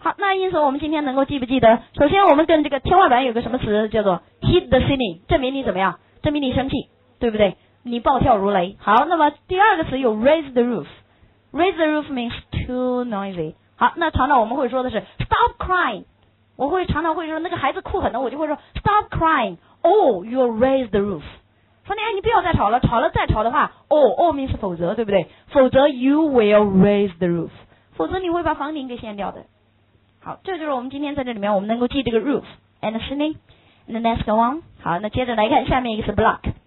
好，那因此我们今天能够记不记得？首先我们跟这个天花板有个什么词叫做 hit the ceiling， 证明你怎么样？证明你生气，对不对？你暴跳如雷。好，那么第二个词有 raise the roof。raise the roof means too noisy。好，那常常我们会说的是 stop crying。我会常常会说那个孩子哭很呢，我就会说 stop crying。Oh, you raise the roof。说你不要再吵了，吵了再吵的话 ，oh means 否则，对不对？否则 you will raise the roof， 否则你会把房顶给掀掉的。好，这就是我们今天在这里面我们能够记这个 roof and ceiling and the next one。好，那接着来看下面一个是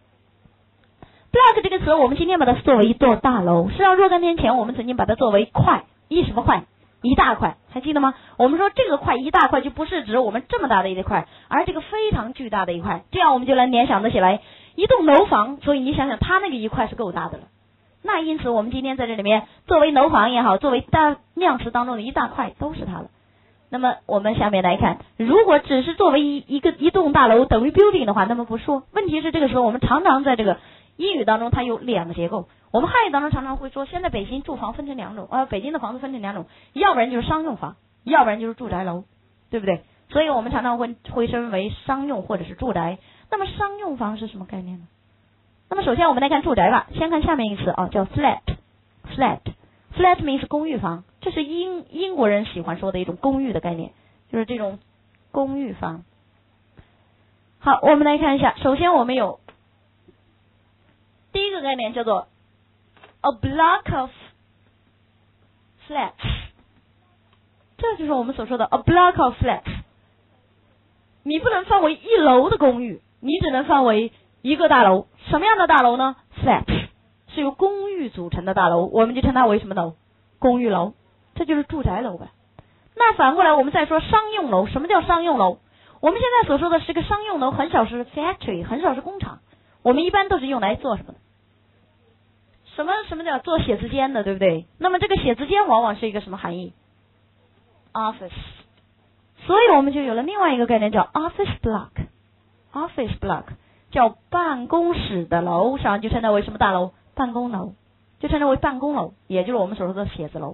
block。block 这个词我们今天把它作为一座大楼，实际上若干年前我们曾经把它作为块，什么块？一大块，还记得吗？我们说这个块一大块就不是指我们这么大的一块，而这个非常巨大的一块，这样我们就能联想得起来一栋楼房，所以你想想它那个一块是够大的了。那因此我们今天在这里面作为楼房也好，作为量词当中的一大块都是它了。那么我们下面来看，如果只是作为一栋大楼等于 building 的话，那么不说。问题是这个时候我们常常在这个英语当中它有两个结构，我们汉语当中常常会说，现在北京住房分成两种，北京的房子分成两种，要不然就是商用房，要不然就是住宅楼，对不对？所以我们常常会分为商用或者是住宅。那么商用房是什么概念呢？那么首先我们来看住宅吧，先看下面一个词叫 flat。flat means 公寓房，这是英国人喜欢说的一种公寓的概念，就是这种公寓房。好，我们来看一下，首先我们有第一个概念叫做 a block of flats， 这就是我们所说的 a block of flats。 你不能分为一楼的公寓，你只能分为一个大楼。什么样的大楼呢？ flats 是由公寓组成的大楼，我们就称它为什么楼？公寓楼，这就是住宅楼呗。那反过来我们再说商用楼。什么叫商用楼？我们现在所说的是个商用楼，很少是 factory， 很少是工厂，我们一般都是用来做什么的？什么叫做写字间的，对不对？那么这个写字间往往是一个什么含义？ office。 所以我们就有了另外一个概念叫 office block。office block 叫办公室的楼，实际上就称它为什么大楼？办公楼，就称之为办公楼，也就是我们所说的写字楼。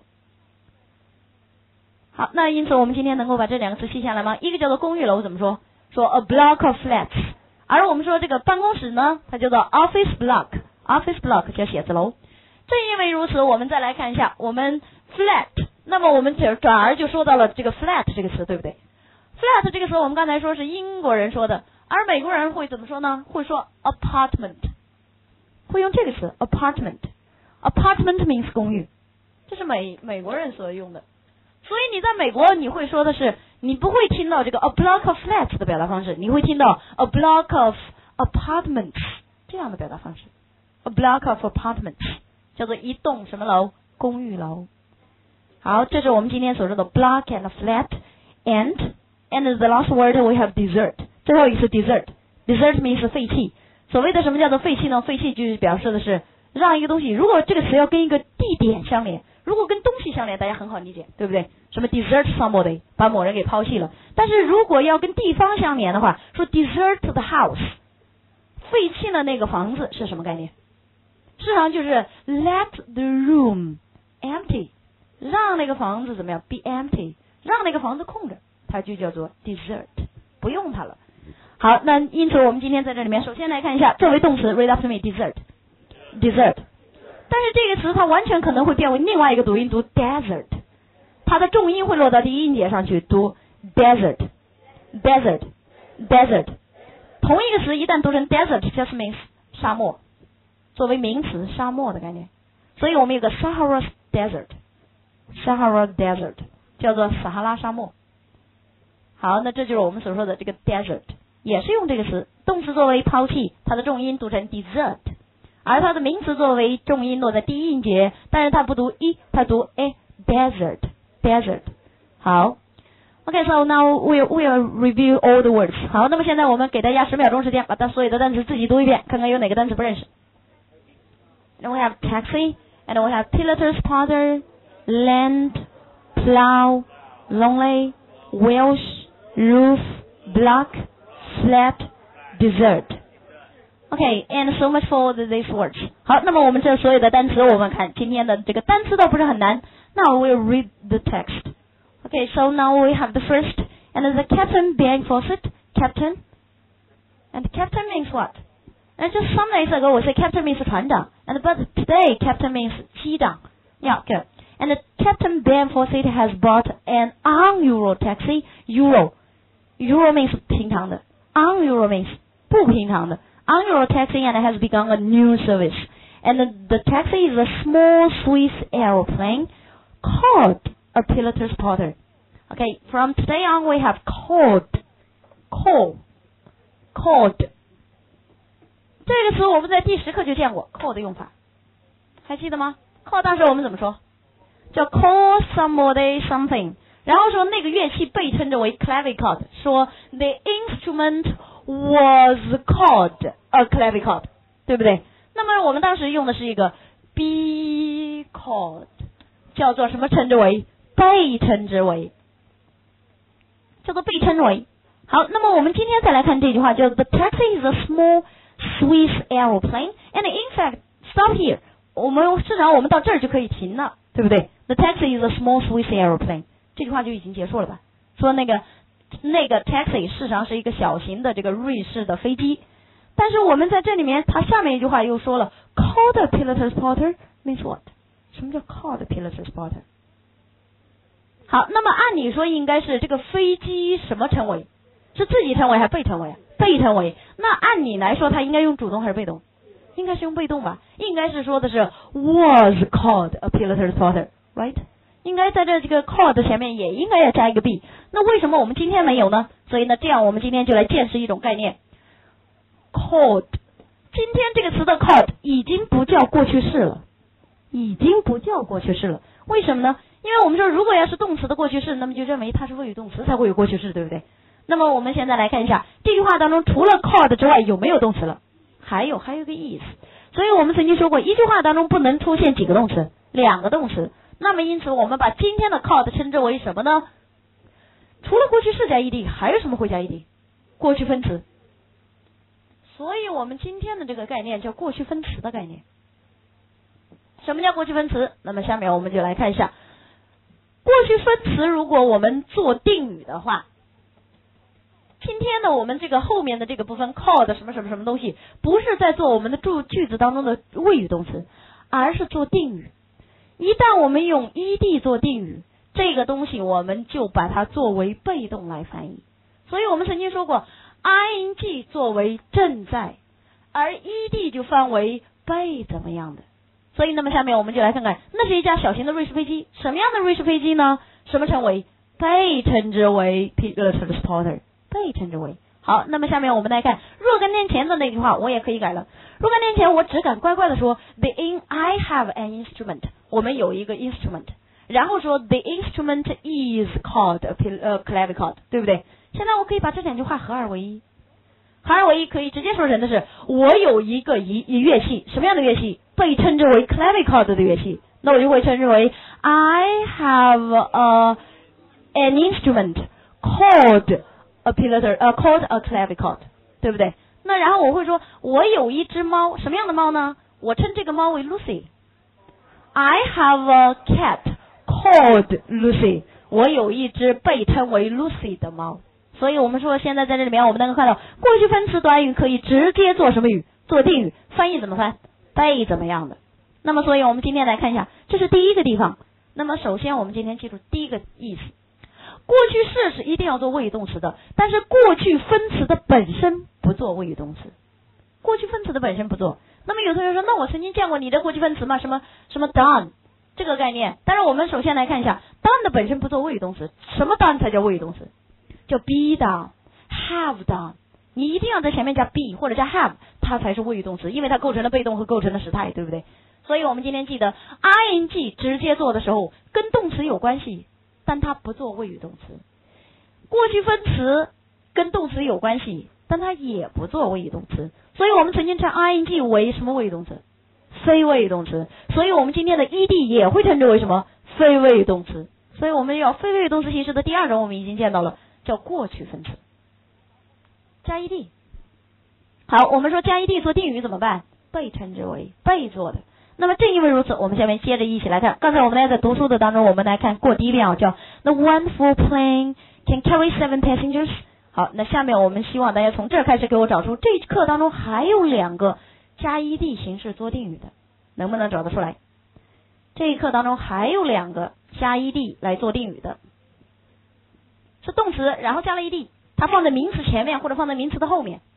好，那因此我们今天能够把这两个词记下来吗？一个叫做公寓楼，怎么说？说 a block of flats。 而我们说这个办公室呢，它叫做 office block。office block 叫写字楼。正因为如此，我们再来看一下我们 flat， 那么我们转而就说到了这个 flat 这个词，对不对？ flat 这个词我们刚才说是英国人说的，而美国人会怎么说呢？会说 apartment， 会用这个词 apartment。apartment means 公寓，这是美国人所用的。所以你在美国你会说的是，你不会听到这个 a block of flats 的表达方式，你会听到 a block of apartments 这样的表达方式。 a block of apartments 叫做一栋什么楼？公寓楼。好，这是我们今天所说的 block and flat and the last word we have desert， 最后一个是 desert。desert means 废弃。所谓的什么叫做废弃呢？废弃就是表示的是让一个东西，如果这个词要跟一个地点相连，如果跟东西相连，大家很好理解，对不对？什么 desert somebody， 把某人给抛弃了。但是如果要跟地方相连的话，说 desert the house， 废弃了那个房子是什么概念？事实上就是 let the room empty， 让那个房子怎么样 be empty， 让那个房子空着，它就叫做 desert， 不用它了。好，那因此我们今天在这里面首先来看一下作为动词 read after me desert。 但是这个词它完全可能会变为另外一个读音，读 desert， 它的重音会落到第一音节上去，读 desert。 同一个词一旦读成 desert just means 沙漠，作为名词沙漠的概念。所以我们有个 Sahara desert 叫做撒哈拉沙漠。好，那这就是我们所说的这个 desert， 也是用这个词，动词作为抛弃，它的重音读成 desert，而它的名词作为重音落在第一音节，但是它不读一，它读 a desert。 好 OK， so now we'll review all the words。 好，那么现在我们给大家10秒钟时间，把所有的单词自己读一遍，看看有哪个单词不认识。 And we have taxi, and we have pilator, spotter, land, plow, lonely, Welsh, roof, block, flat, desert。Okay, and so much for these words. 好，那么我们这所有的单词，我们看今天的这个单词倒不是很难。Now we'll read the text. Okay. Okay, so now we have the first, and the captain being faucet, captain. And captain means what? And just some days ago we said captain means 船长, and but today captain means 机长. Yeah, good. And the captain Ben Fawcett has bought an un-Euro taxi. Euro means 平常的, un-Euro means 不平常的. Un-Euro taxi and has begun a new service. And the taxi is a small Swiss aeroplane called a piloter's porter. Okay, from today on we have called. 这个词我们在第10课就见过 call 的用法，还记得吗？ call 当时我们怎么说？叫 call somebody something， 然后说那个乐器被称之为 clavichord， 说 the instrument was called a clavichord， 对不对？那么我们当时用的是一个 be called， 叫做什么称之为？被称之为，叫做被称之为。好，那么我们今天再来看这句话，叫 The taxi is a small Swiss aeroplane, and in fact, stop here. 至少我们到这儿就可以停了，对不对？ The taxi is a small Swiss aeroplane. 这句话就已经结束了吧？说那个 taxi 事实上是一个小型的这个瑞士的飞机，但是我们在这里面，它下面一句话又说了 called a piloter's porter means what？ 什么叫 called a piloter's porter？ 好，那么按理说应该是这个飞机什么称谓？是自己称谓还是被称谓啊？被称谓。那按理来说，它应该用主动还是被动？应该是用被动吧？应该是说的是 was called a piloter's porter, right？ 应该在这个 called 前面也应该要加一个 be。那为什么我们今天没有呢？所以呢，这样我们今天就来见识一种概念 ，called。今天这个词的 called 已经不叫过去式了，已经不叫过去式了。为什么呢？因为我们说如果要是动词的过去式，那么就认为它是谓语动词才会有过去式，对不对？那么我们现在来看一下这句话当中，除了 called 之外有没有动词了？还有个 is。所以我们曾经说过，一句话当中不能出现几个动词？2个动词。那么因此我们把今天的 called 称之为什么呢？除了过去式加 ed， 还有什么会加 ed？ 过去分词。所以我们今天的这个概念叫过去分词的概念。什么叫过去分词？那么下面我们就来看一下过去分词，如果我们做定语的话，今天呢，我们这个后面的这个部分 called 什么什么什么东西，不是在做我们的句子当中的谓语动词，而是做定语。一旦我们用 ed 做定语，这个东西我们就把它作为被动来翻译。所以我们曾经说过 ing 作为正在，而 ed 就翻为被怎么样的。所以那么下面我们就来看看，那是一架小型的瑞士飞机。什么样的瑞士飞机呢？什么称为？被称之为 piloter's porter， 被称之为。好，那么下面我们来看若干年前的那句话，我也可以改了。若干年前我只敢乖乖的说 I have an instrument， 我们有一个 instrument， 然后说 the instrument is called a clavichord， 对不对？现在我可以把这2句话合二为一，合二为一可以直接说成的是我有一个乐器，什么样的乐器？被称之为 clavichord 的乐器，那我就会称之为 I have an instrument called called a clavichord， 对不对？那然后我会说我有一只猫，什么样的猫呢？我称这个猫为 Lucy。I have a cat called Lucy， 我有一只被称为 Lucy 的猫。所以我们说现在在这里面我们能够看到过去分词短语可以直接做什么语？做定语。翻译怎么翻？被怎么样的。那么所以我们今天来看一下，这是第一个地方。那么首先我们今天记住第一个意思，过去式是一定要做谓语动词的，但是过去分词的本身不做谓语动词，过去分词的本身不做。那么有同学说，那我曾经见过你的过去分词吗？什么 done 这个概念。但是我们首先来看一下 done 的本身不做谓语动词。什么 done 才叫谓语动词？叫 be done have done， 你一定要在前面加 be 或者加 have， 它才是谓语动词，因为它构成了被动和构成了时态，对不对？所以我们今天记得 ing 直接做的时候跟动词有关系，但它不做谓语动词。过去分词跟动词有关系，但它也不做谓语动词。所以我们曾经称 ing 为什么谓语动词？非谓语动词。所以我们今天的 ed 也会称之为什么？非谓语动词。所以我们要非谓语动词形式的第二种我们已经见到了，叫过去分词。加 ed。好，我们说加 ed 做定语怎么办？被称之为被做的。 那么正因为如此，我们下面接着一起来看。刚才我们在读书的当中，我们来看过第一遍啊，叫 The wonderful plane can carry 7 passengers。好，那下面我们希望大家从这儿开始给我找出这一课当中还有2个加 ed 形式做定语的，能不能找得出来？这一课当中还有2个加 ed 来做定语的，是动词，然后加了 ed， 它放在名词前面或者放在名词的后面。